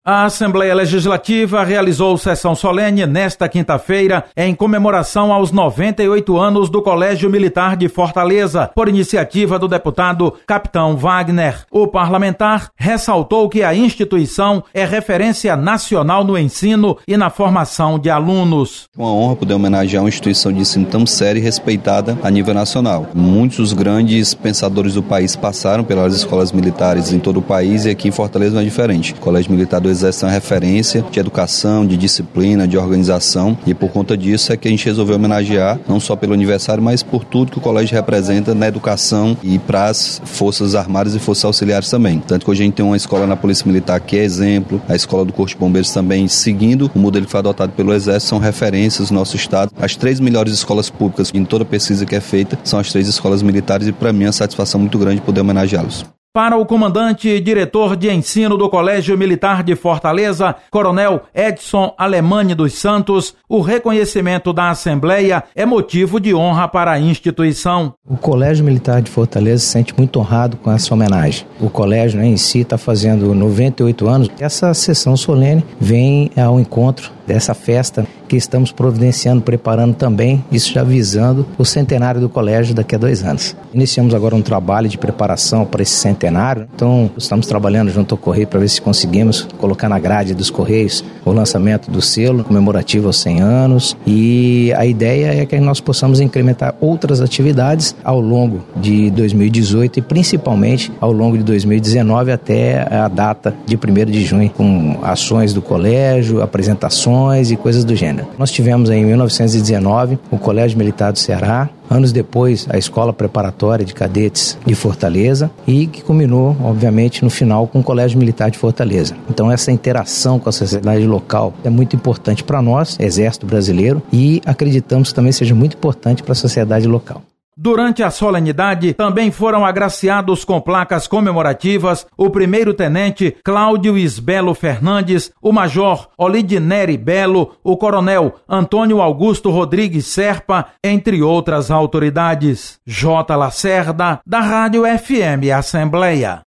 A Assembleia Legislativa realizou sessão solene nesta quinta-feira em comemoração aos 98 anos do Colégio Militar de Fortaleza, por iniciativa do deputado Capitão Wagner. O parlamentar ressaltou que a instituição é referência nacional no ensino e na formação de alunos. Uma honra poder homenagear uma instituição de ensino tão séria e respeitada a nível nacional. Muitos grandes pensadores do país passaram pelas escolas militares em todo o país e aqui em Fortaleza não é diferente. O Colégio Militar do Exército é uma referência de educação, de disciplina, de organização, e por conta disso é que a gente resolveu homenagear, não só pelo aniversário, mas por tudo que o colégio representa na educação e para as Forças Armadas e Forças Auxiliares também. Tanto que hoje a gente tem uma escola na Polícia Militar que é exemplo, a escola do Corpo de Bombeiros também, seguindo o modelo que foi adotado pelo Exército, são referências no nosso estado. As 3 melhores escolas públicas em toda a pesquisa que é feita são as 3 escolas militares e para mim é uma satisfação muito grande poder homenageá-los. Para o comandante e diretor de ensino do Colégio Militar de Fortaleza, Coronel Edson Alemani dos Santos, o reconhecimento da Assembleia é motivo de honra para a instituição. O Colégio Militar de Fortaleza se sente muito honrado com essa homenagem. O colégio em si está fazendo 98 anos. Essa sessão solene vem ao encontro dessa festa que estamos providenciando, preparando também, isso já visando o centenário do colégio daqui a 2 anos. Iniciamos agora um trabalho de preparação para esse centenário, então estamos trabalhando junto ao Correio para ver se conseguimos colocar na grade dos Correios o lançamento do selo comemorativo aos 100 anos, e a ideia é que nós possamos incrementar outras atividades ao longo de 2018 e principalmente ao longo de 2019 até a data de 1º de junho, com ações do colégio, apresentações e coisas do gênero. Nós tivemos em 1919 o Colégio Militar do Ceará, anos depois a Escola Preparatória de Cadetes de Fortaleza e que culminou, obviamente, no final com o Colégio Militar de Fortaleza. Então essa interação com a sociedade local é muito importante para nós, Exército Brasileiro, e acreditamos que também seja muito importante para a sociedade local. Durante a solenidade, também foram agraciados com placas comemorativas o 1º-tenente Cláudio Isbelo Fernandes, o major Olidineri Belo, o coronel Antônio Augusto Rodrigues Serpa, entre outras autoridades. J. Lacerda, da Rádio FM Assembleia.